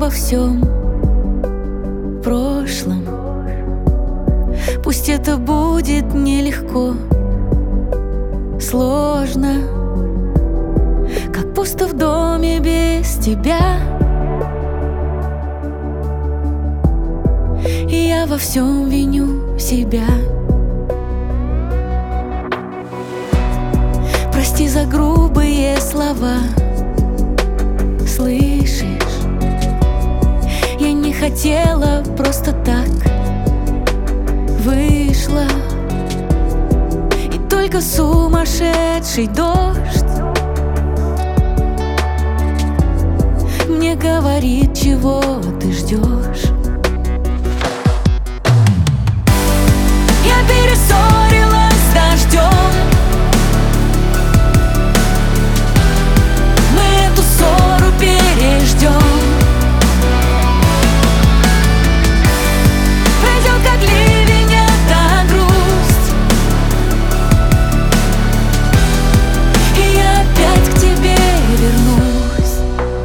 обо всем прошлом. Пусть это будет нелегко, сложно, как пусто в доме без тебя. И я во всем виню себя. Прости за грубые слова. Слышишь, я не хотела, просто так вышло. И только сумасшедший дождь мне говорит, чего ты ждешь. Я перессорилась с дождем. Мы эту ссору переждем. Пройдет как ливень эта грусть, и я опять к тебе вернусь.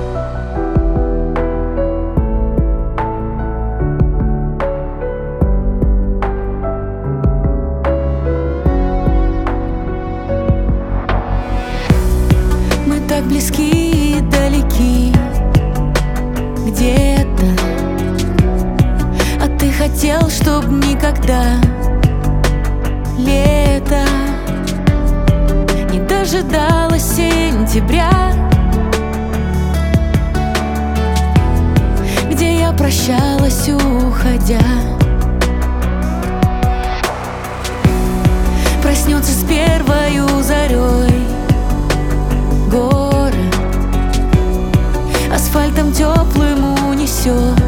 Мы так близки и далеки где-то, а ты хотел, чтоб никогда лето не дожидалось сентября, где я прощалась, уходя. Проснется с первою зарей город, асфальтом теплым унесет